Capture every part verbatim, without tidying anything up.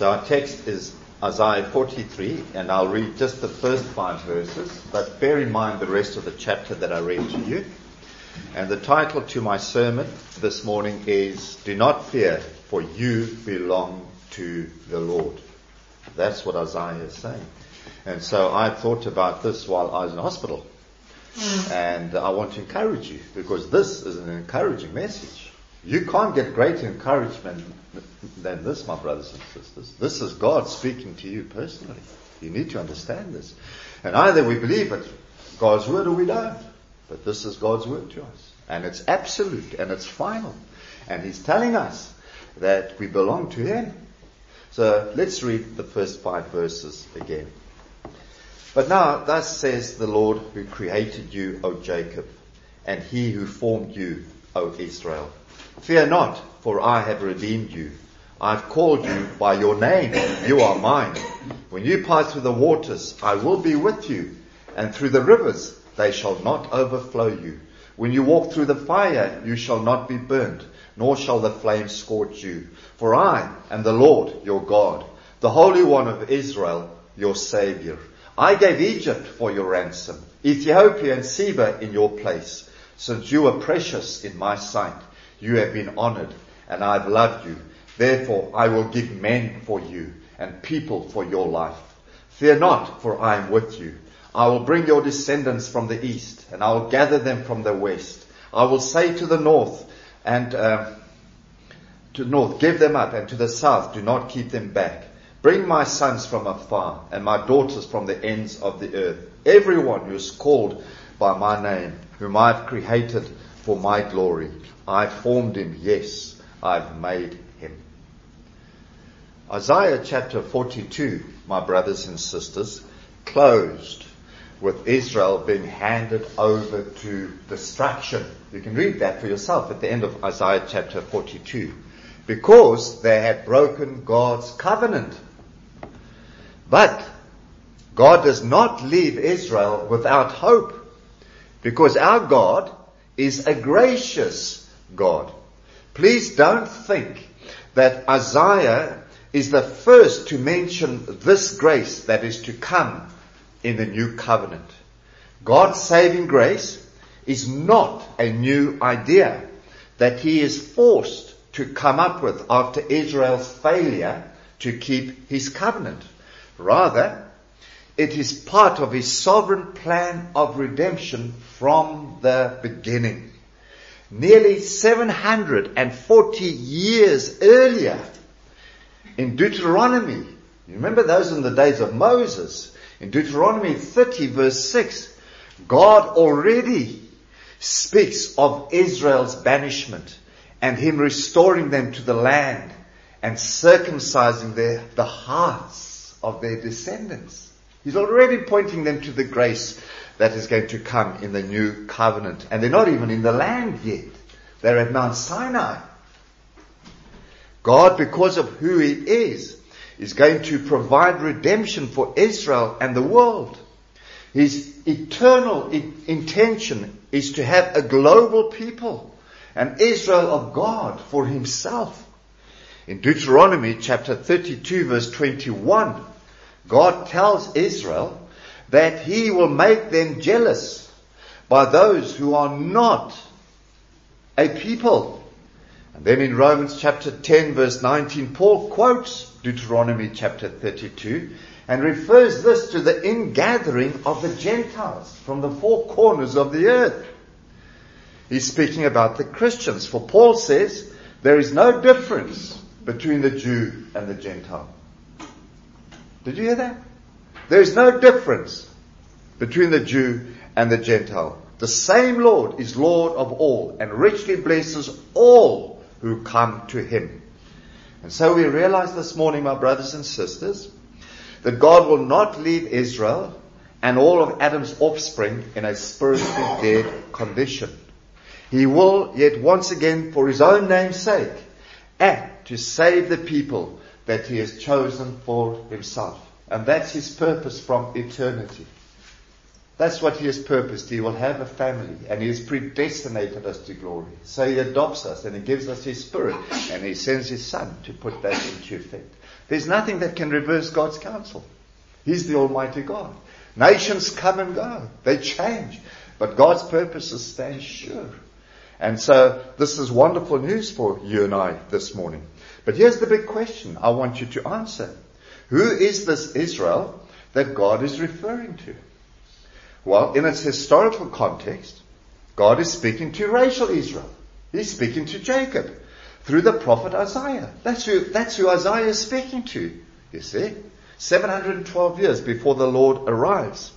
So our text is Isaiah forty-three, and I'll read just the first five verses, but bear in mind the rest of the chapter that I read to you. And the title to my sermon this morning is, Do Not Fear, for you belong to the Lord. That's what Isaiah is saying. And so I thought about this while I was in hospital. And I want to encourage you, because this is an encouraging message. You can't get greater encouragement than this, my brothers and sisters. This is God speaking to you personally. You need to understand this. And either we believe it, God's word, or we don't. But this is God's word to us. And it's absolute and it's final. And He's telling us that we belong to Him. So let's read the first five verses again. But now, thus says the Lord who created you, O Jacob, and He who formed you, O Israel. Fear not, for I have redeemed you. I have called you by your name. You are mine. When you pass through the waters, I will be with you. And through the rivers, they shall not overflow you. When you walk through the fire, you shall not be burnt, nor shall the flames scorch you. For I am the Lord your God, the Holy One of Israel, your Saviour. I gave Egypt for your ransom, Ethiopia and Seba in your place. Since you were precious in my sight, you have been honored, and I have loved you. Therefore I will give men for you, and people for your life. Fear not, for I am with you. I will bring your descendants from the east, and I will gather them from the west. I will say to the north, and um, to the north, give them up, and to the south, do not keep them back. Bring my sons from afar, and my daughters from the ends of the earth. Everyone who is called by my name, whom I have created for my glory. I formed him, yes, I've made him. Isaiah chapter forty-two, my brothers and sisters, closed with Israel being handed over to destruction. You can read that for yourself at the end of Isaiah chapter forty-two. Because they had broken God's covenant. But God does not leave Israel without hope, because our God is a gracious God. Please don't think that Isaiah is the first to mention this grace that is to come in the new covenant. God's saving grace is not a new idea that He is forced to come up with after Israel's failure to keep His covenant. Rather, it is part of His sovereign plan of redemption from the beginning. Nearly seven hundred forty years earlier, in Deuteronomy, you remember those in the days of Moses, in Deuteronomy thirty verse six, God already speaks of Israel's banishment and Him restoring them to the land and circumcising their, the hearts of their descendants. He's already pointing them to the grace that is going to come in the new covenant. And they're not even in the land yet. They're at Mount Sinai. God, because of who He is, is going to provide redemption for Israel and the world. His eternal intention is to have a global people, an Israel of God for Himself. In Deuteronomy chapter thirty-two verse twenty-one, God tells Israel that He will make them jealous by those who are not a people. And then in Romans chapter ten verse nineteen, Paul quotes Deuteronomy chapter thirty-two and refers this to the ingathering of the Gentiles from the four corners of the earth. He's speaking about the Christians. For Paul says there is no difference between the Jew and the Gentile. Did you hear that? There is no difference between the Jew and the Gentile. The same Lord is Lord of all and richly blesses all who come to Him. And so we realize this morning, my brothers and sisters, that God will not leave Israel and all of Adam's offspring in a spiritually dead condition. He will yet once again, for His own name's sake, act to save the people that He has chosen for Himself. And that's His purpose from eternity. That's what he has purposed. He will have a family, and he has predestinated us to glory. So he adopts us, and he gives us his Spirit, and he sends his Son to put that into effect. There's nothing that can reverse God's counsel. He's the Almighty God. Nations come and go. They change. But God's purposes stand sure. And so this is wonderful news for you and I this morning. But here's the big question I want you to answer. Who is this Israel that God is referring to? Well, in its historical context, God is speaking to racial Israel. He's speaking to Jacob through the prophet Isaiah. That's who, that's who Isaiah is speaking to, you see. seven hundred twelve years before the Lord arrives.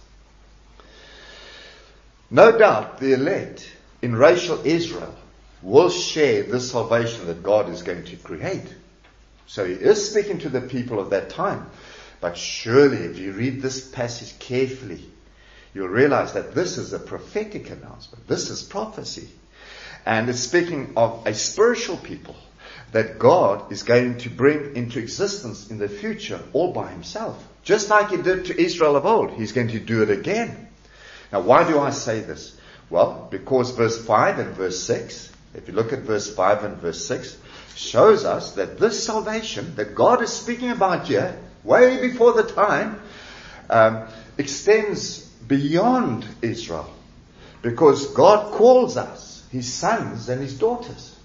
No doubt the elect in racial Israel will share this salvation that God is going to create. So he is speaking to the people of that time. But surely if you read this passage carefully, you'll realize that this is a prophetic announcement. This is prophecy. And it's speaking of a spiritual people that God is going to bring into existence in the future all by himself. Just like he did to Israel of old, he's going to do it again. Now, why do I say this? Well, because verse five and verse six, if you look at verse five and verse six, shows us that this salvation that God is speaking about here, way before the time, um, extends beyond Israel. Because God calls us his sons and his daughters.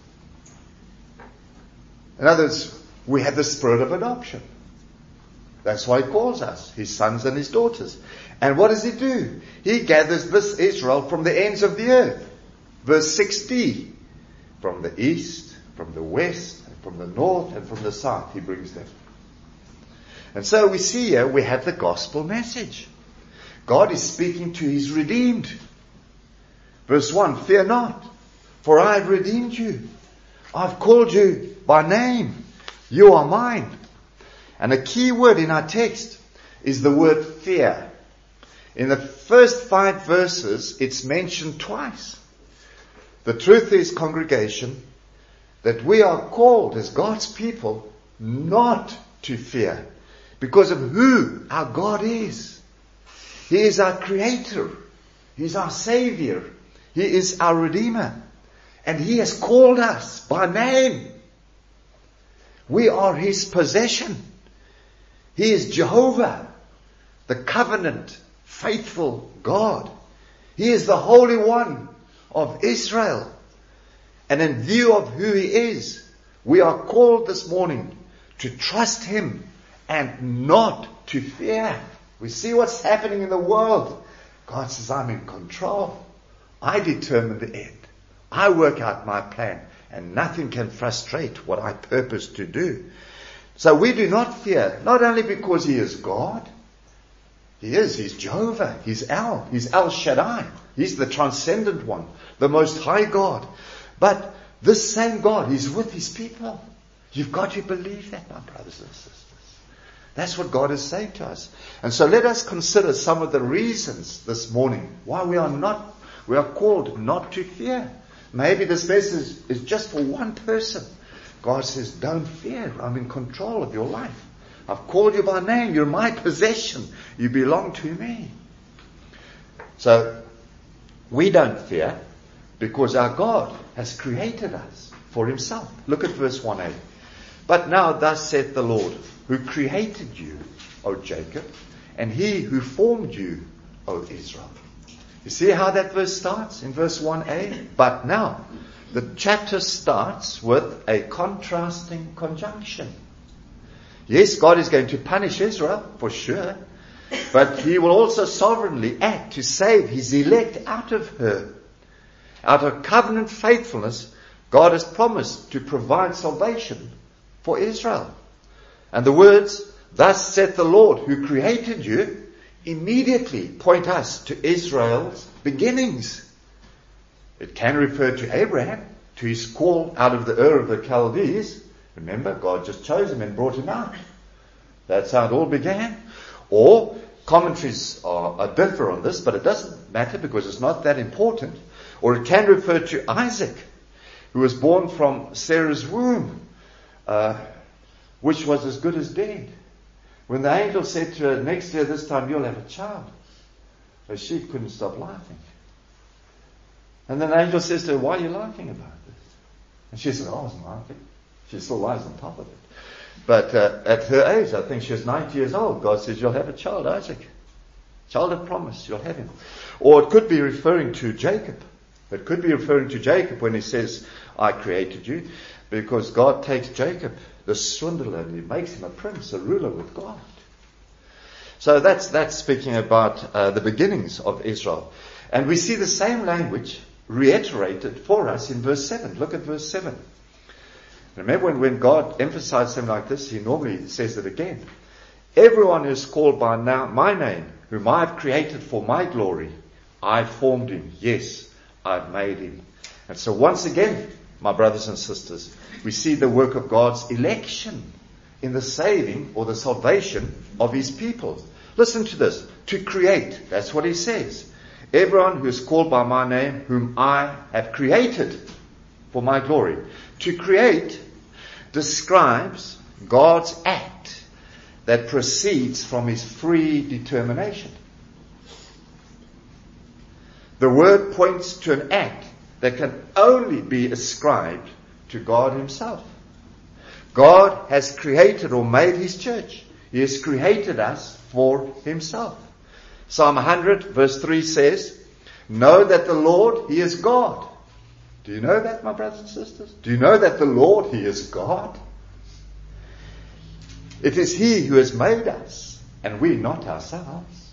In other words, we have the spirit of adoption. That's why he calls us his sons and his daughters. And what does he do? He gathers this Israel from the ends of the earth. Verse sixty. From the east, from the west, and from the north, and from the south, he brings them. And so we see here, we have the gospel message. God is speaking to his redeemed. Verse one, fear not, for I have redeemed you. I've called you by name. You are mine. And a key word in our text is the word fear. In the first five verses, it's mentioned twice. The truth is, congregation, that we are called as God's people not to fear because of who our God is. He is our creator. He is our savior. He is our redeemer. And he has called us by name. We are his possession. He is Jehovah, the covenant, faithful God. He is the Holy One of Israel. And in view of who he is, we are called this morning to trust him and not to fear. We see what's happening in the world. God says, I'm in control. I determine the end. I work out my plan, and nothing can frustrate what I purpose to do. So we do not fear, not only because he is God. He is, he's Jehovah, he's El, he's El Shaddai. He's the transcendent one, the most high God. But this same God, he's with his people. You've got to believe that, my brothers and sisters. That's what God is saying to us. And so let us consider some of the reasons this morning why we are not, we are called not to fear. Maybe this message is just for one person. God says, don't fear. I'm in control of your life. I've called you by name. You're my possession. You belong to me. So, we don't fear because our God has created us for himself. Look at verse one a. But now thus saith the Lord, who created you, O Jacob, and he who formed you, O Israel. You see how that verse starts in verse one a? But now. The chapter starts with a contrasting conjunction. Yes, God is going to punish Israel, for sure. But he will also sovereignly act to save his elect out of her. Out of covenant faithfulness, God has promised to provide salvation for Israel. And the words, thus saith the Lord who created you, immediately point us to Israel's beginnings. It can refer to Abraham, to his call out of the Ur of the Chaldees. Remember, God just chose him and brought him out. That's how it all began. Or, commentaries are, are differ on this, but it doesn't matter because it's not that important. Or it can refer to Isaac, who was born from Sarah's womb, uh, which was as good as dead. When the angel said to her, next year this time you'll have a child. Her sheep couldn't stop laughing. And then the angel says to her, why are you laughing about this? And she says, oh, I wasn't laughing. She still lies on top of it. But uh, at her age, I think she was ninety years old, God says, you'll have a child, Isaac. Child of promise, you'll have him. Or it could be referring to Jacob. It could be referring to Jacob when he says, I created you. Because God takes Jacob, the swindler, and he makes him a prince, a ruler with God. So that's that's speaking about uh, the beginnings of Israel. And we see the same language reiterated for us in verse seven. Look at verse seven. Remember when, when God emphasizes something like this, he normally says it again. Everyone who is called by now, my name, whom I have created for my glory, I formed him. Yes, I've made him. And so once again, my brothers and sisters, we see the work of God's election in the saving or the salvation of his people. Listen to this. To create. That's what he says. Everyone who is called by my name, whom I have created for my glory. To create describes God's act that proceeds from his free determination. The word points to an act that can only be ascribed to God himself. God has created or made his church. He has created us for himself. Psalm one hundred verse three says, know that the Lord, he is God. Do you know that, my brothers and sisters? Do you know that the Lord, he is God? It is he who has made us, and we not ourselves.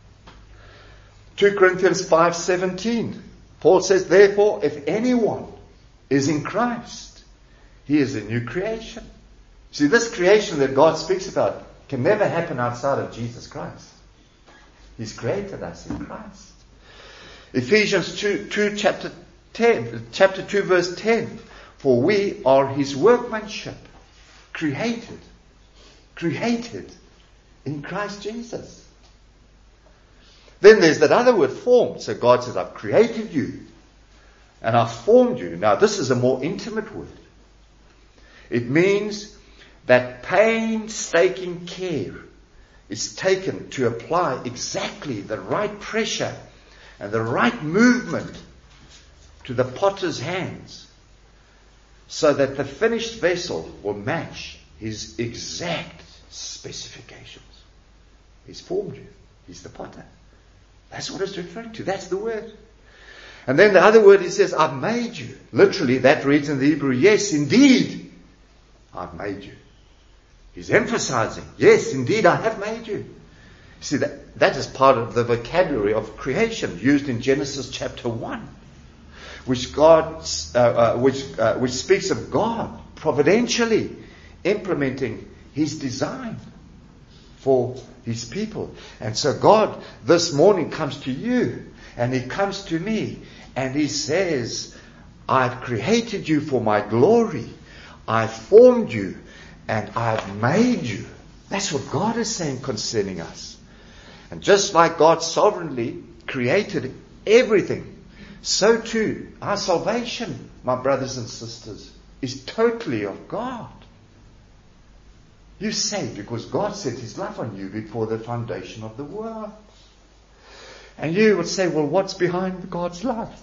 Second Corinthians five seventeen. Paul says, therefore, if anyone is in Christ, he is a new creation. See, this creation that God speaks about can never happen outside of Jesus Christ. He's created us in Christ. Ephesians two, two chapter ten, chapter two, verse ten. For we are his workmanship, created, created in Christ Jesus. Then there's that other word, formed. So God says, I've created you and I've formed you. Now this is a more intimate word. It means that painstaking care is taken to apply exactly the right pressure and the right movement to the potter's hands so that the finished vessel will match his exact specifications. He's formed you. He's the potter. That's what it's referring to. That's the word. And then the other word, he says, I've made you. Literally, that reads in the Hebrew, yes, indeed, I've made you. He's emphasizing, yes, indeed, I have made you. See, that, that is part of the vocabulary of creation used in Genesis chapter one, which God, uh, uh, which, uh, which speaks of God providentially implementing his design for his people. And so God this morning comes to you and he comes to me and he says, I've created you for my glory. I've formed you and I've made you. That's what God is saying concerning us. And just like God sovereignly created everything, so too our salvation, my brothers and sisters, is totally of God. You say because God set his love on you before the foundation of the world. And you would say, well, what's behind God's love?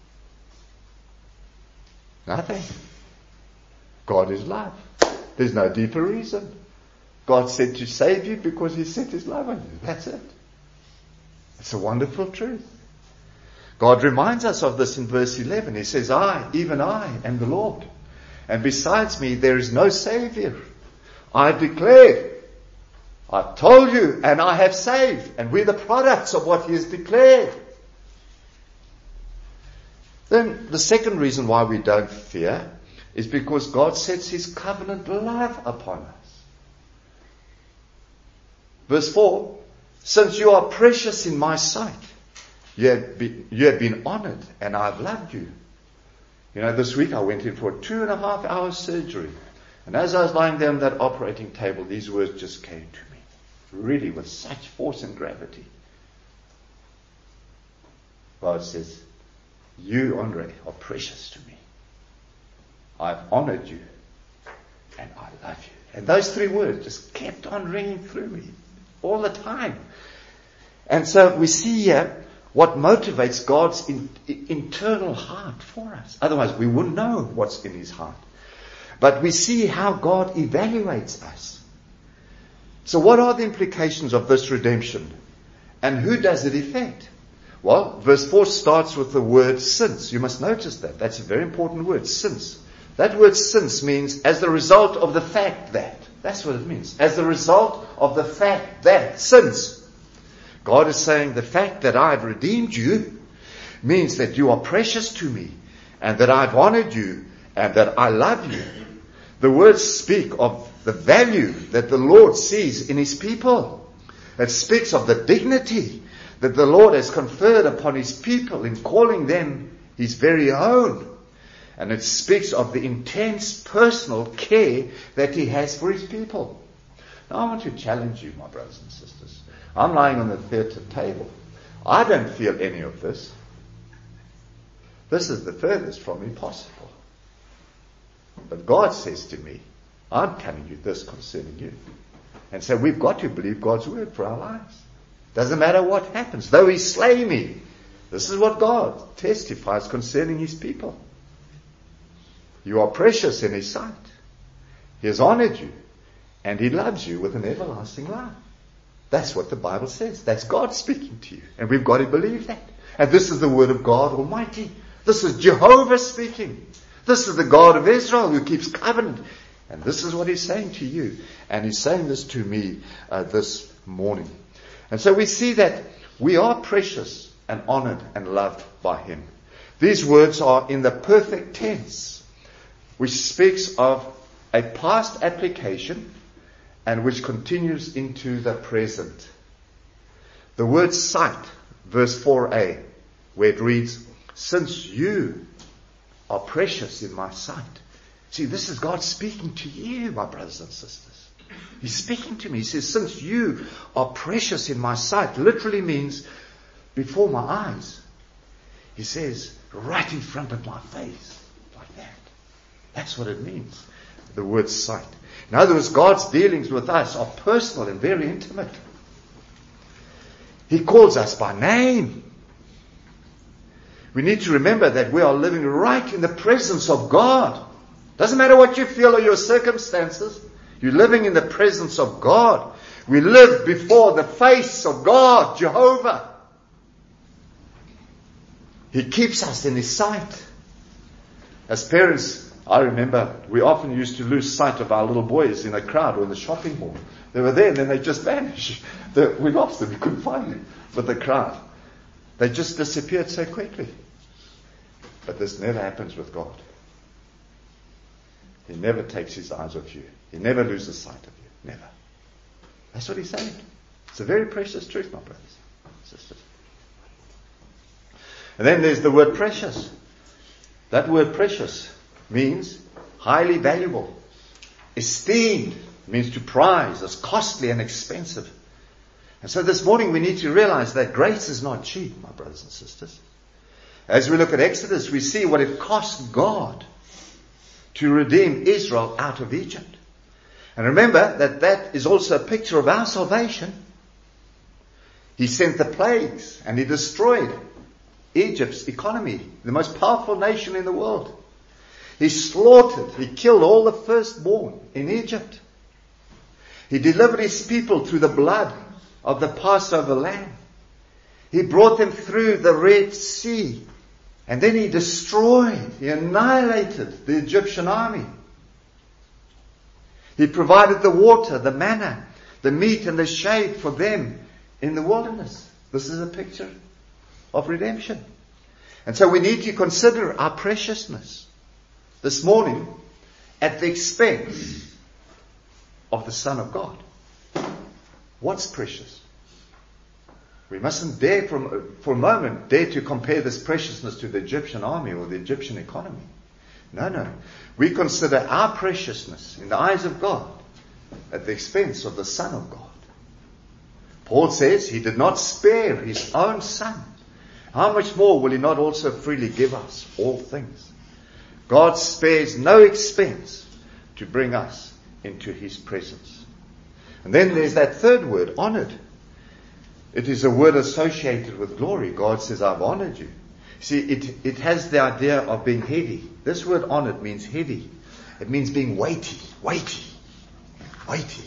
Nothing. God is love. There's no deeper reason. God said to save you because he set his love on you. That's it. It's a wonderful truth. God reminds us of this in verse eleven. He says, I, even I, am the Lord. And besides me, there is no Savior. I declare, I've told you, and I have saved. And we're the products of what he has declared. Then the second reason why we don't fear is because God sets his covenant love upon us. Verse four, since you are precious in my sight, you have been, you have been honored and I've loved you. You know, this week I went in for a two and a half hour surgery. And as I was lying there on that operating table, these words just came to me. Really with such force and gravity. God says, you, Andre, are precious to me. I've honored you and I love you. And those three words just kept on ringing through me all the time. And so we see here what motivates God's in, internal heart for us. Otherwise we wouldn't know what's in his heart. But we see how God evaluates us. So what are the implications of this redemption? And who does it affect? Well, verse four starts with the word since. You must notice that. That's a very important word, since. That word since means as the result of the fact that. That's what it means. As the result of the fact that. Since. God is saying the fact that I've redeemed you means that you are precious to me and that I've honored you and that I love you. The words speak of the value that the Lord sees in his people. It speaks of the dignity that the Lord has conferred upon his people in calling them his very own. And it speaks of the intense personal care that he has for his people. Now I want to challenge you, my brothers and sisters. I'm lying on the theatre table. I don't feel any of this. This is the furthest from impossible. But God says to me, I'm telling you this concerning you. And so we've got to believe God's word for our lives. Doesn't matter what happens. Though he slay me. This is what God testifies concerning his people. You are precious in his sight. He has honored you. And he loves you with an everlasting love. That's what the Bible says. That's God speaking to you. And we've got to believe that. And this is the word of God Almighty. This is Jehovah speaking. This is the God of Israel who keeps covenant. And this is what he's saying to you. And he's saying this to me uh, this morning. And so we see that we are precious and honored and loved by him. These words are in the perfect tense, which speaks of a past application and which continues into the present. The word sight, verse four a, where it reads, since you are precious in my sight. See, this is God speaking to you, my brothers and sisters. He's speaking to me. He says, since you are precious in my sight, literally means before my eyes. He says, right in front of my face, like that. That's what it means, the word sight. In other words, God's dealings with us are personal and very intimate. He calls us by name. We need to remember that we are living right in the presence of God. Doesn't matter what you feel or your circumstances. You're living in the presence of God. We live before the face of God, Jehovah. He keeps us in his sight. As parents, I remember we often used to lose sight of our little boys in a crowd or in the shopping mall. They were there and then they just vanished. The, we lost them. We couldn't find them with the crowd. They just disappeared so quickly. But this never happens with God. He never takes his eyes off you. He never loses sight of you. Never. That's what he's saying. It's a very precious truth, my brothers and sisters. And then there's the word precious. That word precious means highly valuable. Esteemed means to prize as costly and expensive. And so this morning we need to realize that grace is not cheap, my brothers and sisters. As we look at Exodus, we see what it cost God to redeem Israel out of Egypt. And remember that that is also a picture of our salvation. He sent the plagues and he destroyed Egypt's economy, the most powerful nation in the world. He slaughtered, he killed all the firstborn in Egypt. He delivered his people through the blood of the Passover lamb. He brought them through the Red Sea. And then he destroyed, he annihilated the Egyptian army. He provided the water, the manna, the meat and the shade for them in the wilderness. This is a picture of redemption. And so we need to consider our preciousness this morning at the expense of the Son of God. What's precious? We mustn't dare for, for a moment dare to compare this preciousness to the Egyptian army or the Egyptian economy. No, no. We consider our preciousness in the eyes of God at the expense of the Son of God. Paul says he did not spare his own Son. How much more will he not also freely give us all things? God spares no expense to bring us into his presence. And then there's that third word, honored. It is a word associated with glory. God says, I've honored you. See, it, it has the idea of being heavy. This word honored means heavy. It means being weighty, weighty, weighty.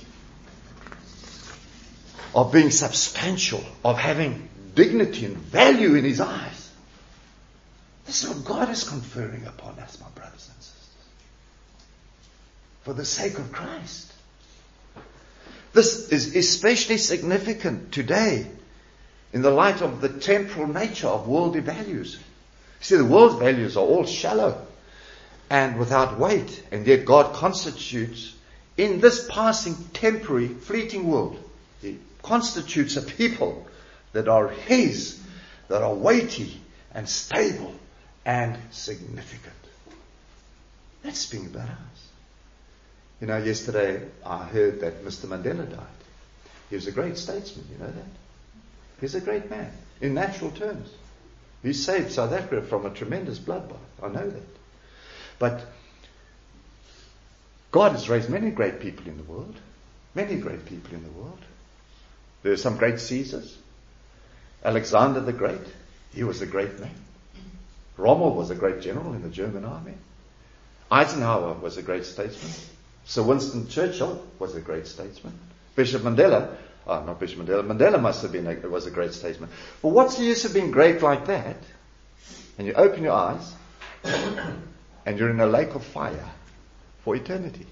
Of being substantial, of having dignity and value in His eyes. This is what God is conferring upon us, my brothers and sisters. For the sake of Christ. This is especially significant today in the light of the temporal nature of worldly values. See, the world's values are all shallow and without weight, and yet God constitutes, in this passing, temporary, fleeting world, He constitutes a people that are His, that are weighty and stable and significant. That's speaking about us. You know, yesterday I heard that Mister Mandela died. He was a great statesman, you know that? He's a great man, in natural terms. He saved South Africa from a tremendous bloodbath. I know that. But God has raised many great people in the world. Many great people in the world. There are some great Caesars. Alexander the Great, he was a great man. Rommel was a great general in the German army. Eisenhower was a great statesman. Sir Winston Churchill was a great statesman. Bishop Mandela, oh, not Bishop Mandela, Mandela must have been a, was a great statesman. But what's the use of being great like that? And you open your eyes, and you're in a lake of fire for eternity.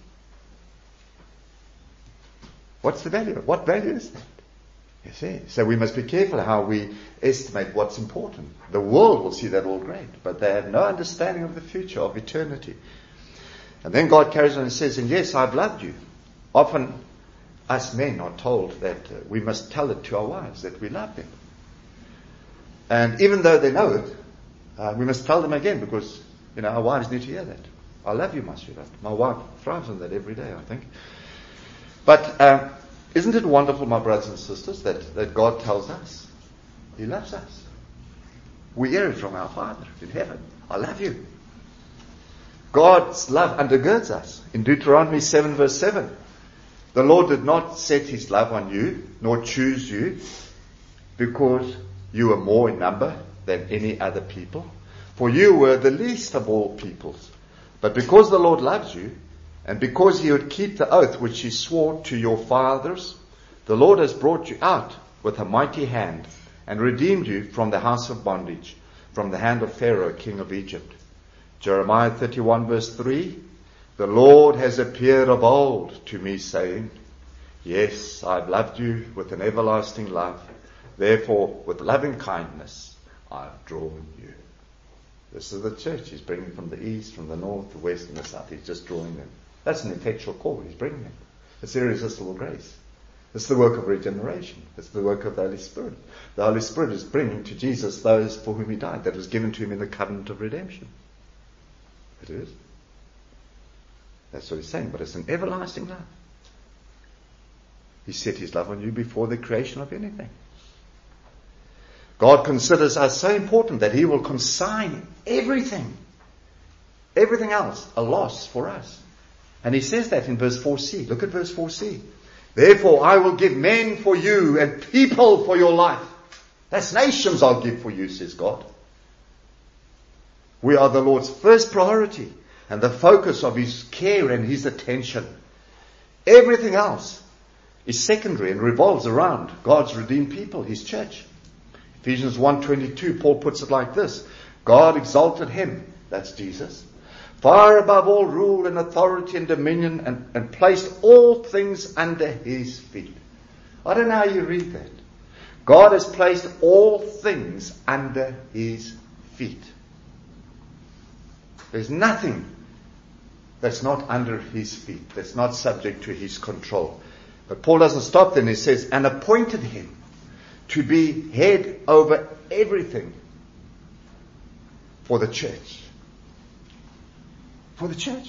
What's the value? What value is that? You see, so we must be careful how we estimate what's important. The world will see that all great, but they have no understanding of the future, of eternity. And then God carries on and says, and yes, I've loved you. Often us men are told that uh, we must tell it to our wives that we love them. And even though they know it, uh, we must tell them again, because, you know, our wives need to hear that. I love you, my sweetheart. My wife thrives on that every day, I think. But uh, isn't it wonderful, my brothers and sisters, that, that God tells us He loves us? We hear it from our Father in heaven. I love you. God's love undergirds us. In Deuteronomy seven verse seven, the Lord did not set His love on you, nor choose you, because you were more in number than any other people. For you were the least of all peoples. But because the Lord loves you, and because He would keep the oath which He swore to your fathers, the Lord has brought you out with a mighty hand, and redeemed you from the house of bondage, from the hand of Pharaoh, king of Egypt. Jeremiah thirty-one verse three, the Lord has appeared of old to me, saying, yes, I've loved you with an everlasting love. Therefore, with loving kindness, I've drawn you. This is the church. He's bringing from the east, from the north, the west, and the south. He's just drawing them. That's an effectual call. He's bringing them. It's irresistible grace. It's the work of regeneration. It's the work of the Holy Spirit. The Holy Spirit is bringing to Jesus those for whom He died, that was given to Him in the covenant of redemption. It is. That's what He's saying. But it's an everlasting love. He set His love on you before the creation of anything. God considers us so important that He will consign everything, everything else, a loss for us. And He says that in verse four c. Look at verse four c. Therefore I will give men for you and people for your life. That's nations I'll give for you, says God. We are the Lord's first priority and the focus of His care and His attention. Everything else is secondary and revolves around God's redeemed people, His church. Ephesians one twenty-two, Paul puts it like this. God exalted Him, that's Jesus, far above all rule and authority and dominion, and, and placed all things under His feet. I don't know how you read that. God has placed all things under His feet. There's nothing that's not under His feet, that's not subject to His control. But Paul doesn't stop there, and he says, and appointed Him to be head over everything for the church. For the church.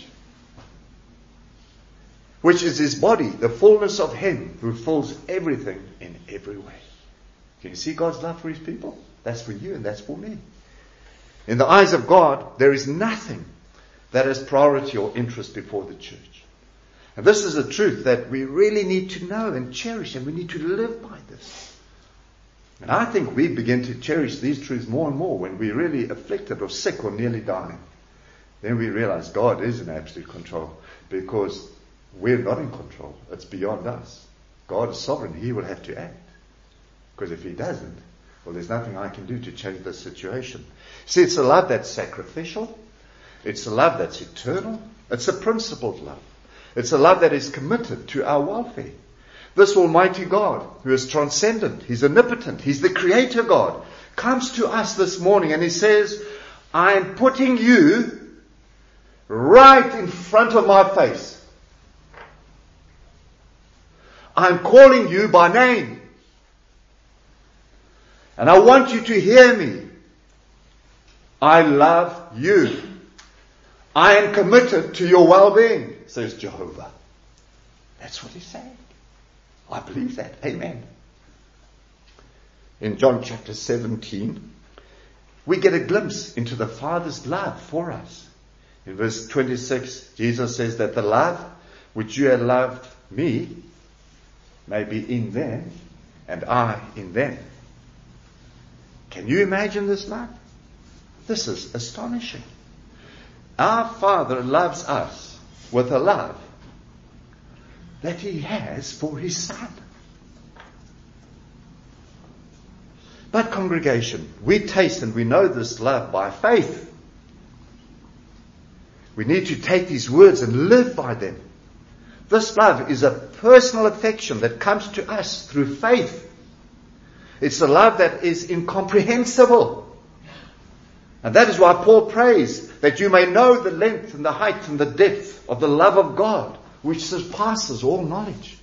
Which is His body, the fullness of Him who fills everything in every way. Can you see God's love for His people? That's for you and that's for me. In the eyes of God, there is nothing that has priority or interest before the church. And this is a truth that we really need to know and cherish, and we need to live by this. And I think we begin to cherish these truths more and more when we're really afflicted or sick or nearly dying. Then we realize God is in absolute control, because we're not in control. It's beyond us. God is sovereign. He will have to act. Because if He doesn't, well, there's nothing I can do to change the situation. See, it's a love that's sacrificial. It's a love that's eternal. It's a principled love. It's a love that is committed to our welfare. This Almighty God, who is transcendent, He's omnipotent, He's the Creator God, comes to us this morning and He says, I am putting you right in front of my face. I'm calling you by name. And I want you to hear me. I love you. I am committed to your well-being, says Jehovah. That's what He's saying. I believe that. Amen. In John chapter seventeen, we get a glimpse into the Father's love for us. In verse twenty-six, Jesus says that the love which you have loved me may be in them and I in them. Can you imagine this love? This is astonishing. Our Father loves us with a love that He has for His Son. But congregation, we taste and we know this love by faith. We need to take these words and live by them. This love is a personal affection that comes to us through faith. It's a love that is incomprehensible. And that is why Paul prays that you may know the length and the height and the depth of the love of God, which surpasses all knowledge.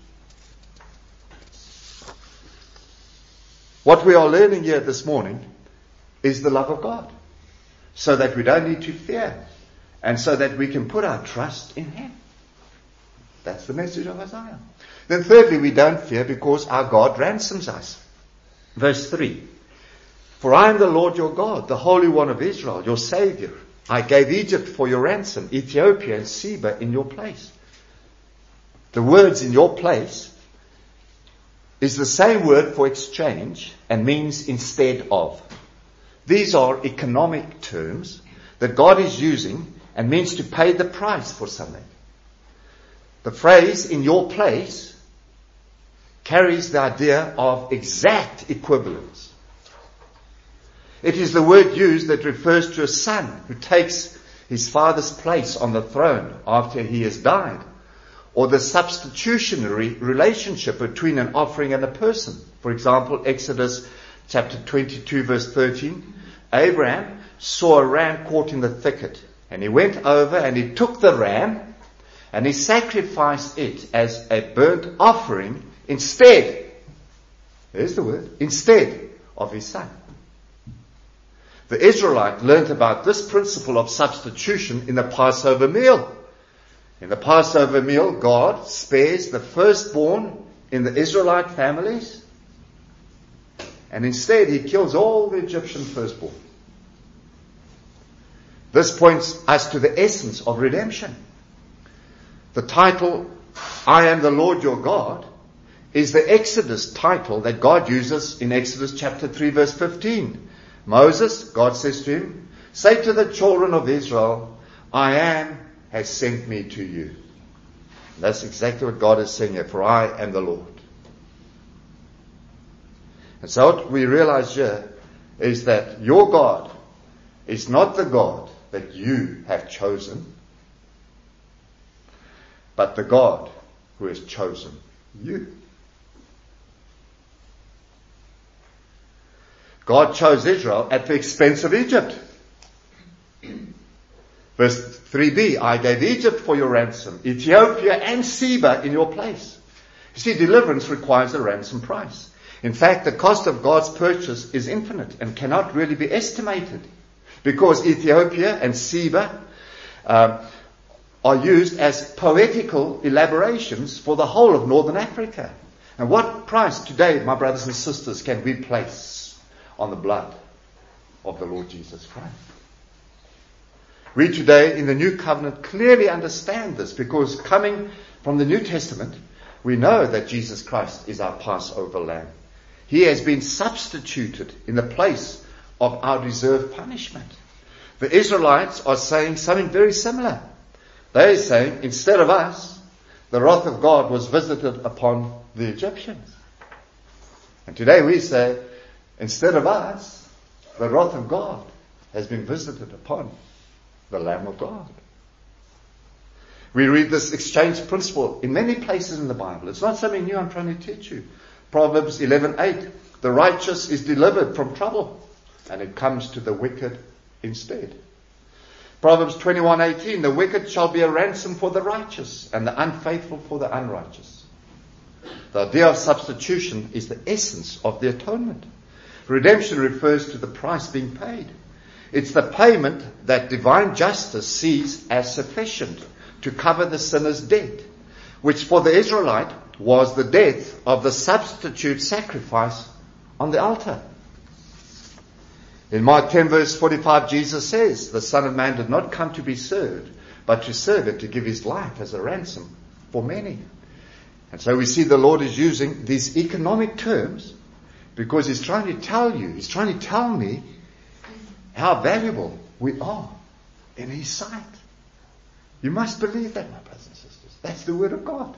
What we are learning here this morning is the love of God, so that we don't need to fear, and so that we can put our trust in Him. That's the message of Isaiah. Then thirdly, we don't fear because our God ransoms us. Verse three. For I am the Lord your God, the Holy One of Israel, your Savior. I gave Egypt for your ransom, Ethiopia and Seba in your place. The words in your place is the same word for exchange and means instead of. These are economic terms that God is using and means to pay the price for something. The phrase in your place carries the idea of exact equivalence. It is the word used that refers to a son who takes his father's place on the throne after he has died, or the substitutionary relationship between an offering and a person. For example, Exodus chapter twenty-two verse thirteen, Abraham saw a ram caught in the thicket, and he went over and he took the ram and he sacrificed it as a burnt offering instead, there's the word, instead of his son. The Israelite learned about this principle of substitution in the Passover meal. In the Passover meal, God spares the firstborn in the Israelite families, and instead He kills all the Egyptian firstborn. This points us to the essence of redemption. The title, I am the Lord your God, is the Exodus title that God uses in Exodus chapter three verse fifteen. Moses, God says to him, say to the children of Israel, I am has sent me to you. That's exactly what God is saying here, for I am the Lord. And so what we realize here is that your God is not the God that you have chosen, but the God who has chosen you. God chose Israel at the expense of Egypt. Verse three b, I gave Egypt for your ransom, Ethiopia and Seba in your place. You see, deliverance requires a ransom price. In fact, the cost of God's purchase is infinite and cannot really be estimated, because Ethiopia and Seba um, are used as poetical elaborations for the whole of northern Africa. And what price today, my brothers and sisters, can we place on the blood of the Lord Jesus Christ? We today in the New Covenant clearly understand this, because coming from the New Testament, we know that Jesus Christ is our Passover Lamb. He has been substituted in the place of our deserved punishment. The Israelites are saying something very similar. They're saying, instead of us, the wrath of God was visited upon the Egyptians. And today we say, instead of us, the wrath of God has been visited upon the Lamb of God. We read this exchange principle in many places in the Bible. It's not something new I'm trying to teach you. Proverbs eleven eight, the righteous is delivered from trouble, and it comes to the wicked instead. Proverbs twenty-one eighteen, the wicked shall be a ransom for the righteous, and the unfaithful for the unrighteous. The idea of substitution is the essence of the atonement. Redemption refers to the price being paid. It's the payment that divine justice sees as sufficient to cover the sinner's debt, which for the Israelite was the death of the substitute sacrifice on the altar. In Mark ten verse forty-five, Jesus says, the Son of Man did not come to be served, but to serve and to give his life as a ransom for many. And so we see the Lord is using these economic terms because he's trying to tell you, he's trying to tell me how valuable we are in his sight. You must believe that, my brothers and sisters. That's the word of God.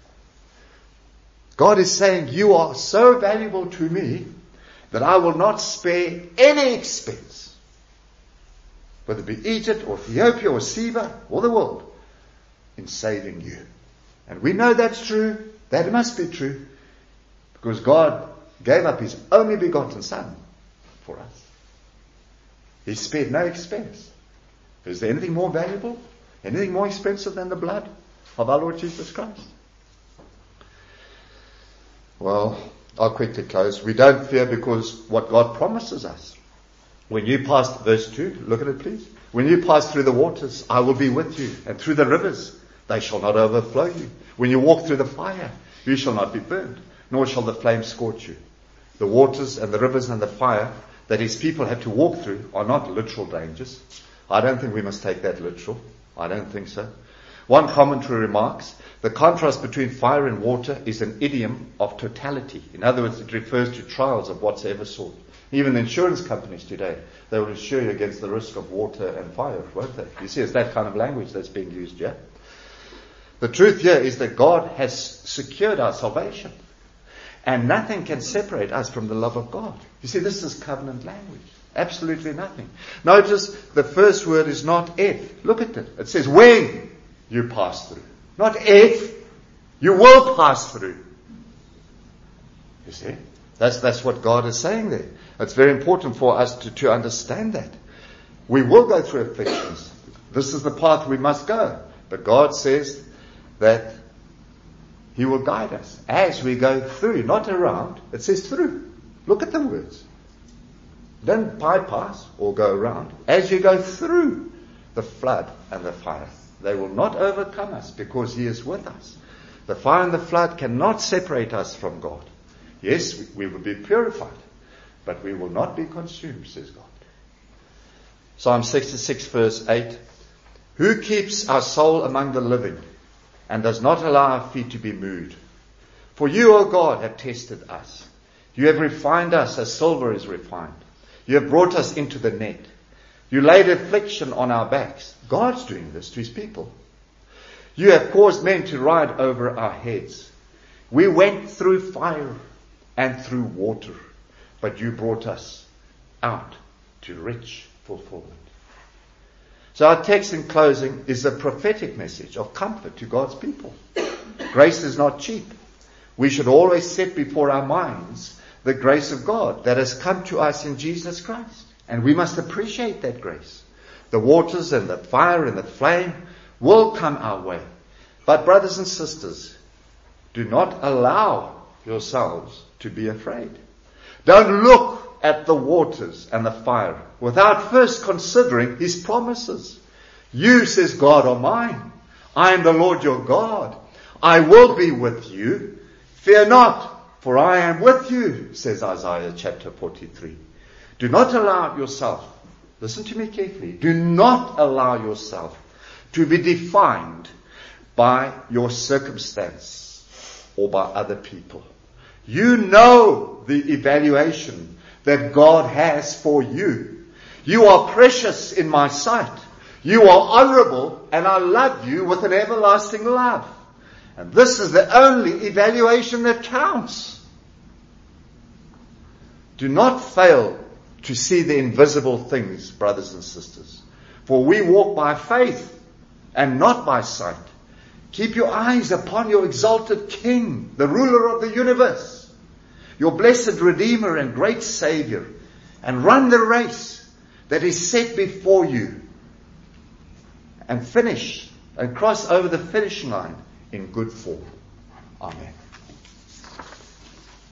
God is saying, you are so valuable to me that I will not spare any expense, whether it be Egypt or Ethiopia or Sheba or the world, in saving you. And we know that's true. That must be true, because God gave up his only begotten Son for us. He spared no expense. Is there anything more valuable, anything more expensive than the blood of our Lord Jesus Christ? Well, I'll quickly close. We don't fear because what God promises us. When you pass, verse two, look at it please. When you pass through the waters, I will be with you, and through the rivers, they shall not overflow you. When you walk through the fire, you shall not be burned, nor shall the flame scorch you. The waters and the rivers and the fire that his people have to walk through are not literal dangers. I don't think we must take that literal. I don't think so. One commentary remarks, the contrast between fire and water is an idiom of totality. In other words, it refers to trials of whatsoever sort. Even insurance companies today, they will insure you against the risk of water and fire, won't they? You see, it's that kind of language that's being used here. The truth here is that God has secured our salvation. And nothing can separate us from the love of God. You see, this is covenant language. Absolutely nothing. Notice the first word is not if. Look at it. It says when you pass through. Not if. You will pass through. You see? That's, that's what God is saying there. It's very important for us to, to understand that. We will go through afflictions. This is the path we must go. But God says that he will guide us as we go through, not around. It says through. Look at the words. Don't bypass or go around. As you go through the flood and the fire, they will not overcome us because he is with us. The fire and the flood cannot separate us from God. Yes, we will be purified, but we will not be consumed, says God. Psalm sixty-six verse eight. Who keeps our soul among the living and does not allow our feet to be moved? For you, O God, have tested us. You have refined us as silver is refined. You have brought us into the net. You laid affliction on our backs. God's doing this to his people. You have caused men to ride over our heads. We went through fire and through water, but you brought us out to rich fulfillment. So our text in closing is a prophetic message of comfort to God's people. Grace is not cheap. We should always set before our minds the grace of God that has come to us in Jesus Christ. And we must appreciate that grace. The waters and the fire and the flame will come our way. But brothers and sisters, do not allow yourselves to be afraid. Don't look at the waters and the fire without first considering his promises. You, says God, are mine. I am the Lord your God. I will be with you. Fear not, for I am with you, says Isaiah chapter forty-three. Do not allow yourself, listen to me carefully, do not allow yourself to be defined by your circumstance or by other people. You know the evaluation that God has for you. You are precious in my sight. You are honorable, and I love you with an everlasting love. And this is the only evaluation that counts. Do not fail to see the invisible things, brothers and sisters. For we walk by faith and not by sight. Keep your eyes upon your exalted King, the ruler of the universe, your blessed Redeemer and great Savior, and run the race that is set before you, and finish and cross over the finish line in good form. Amen.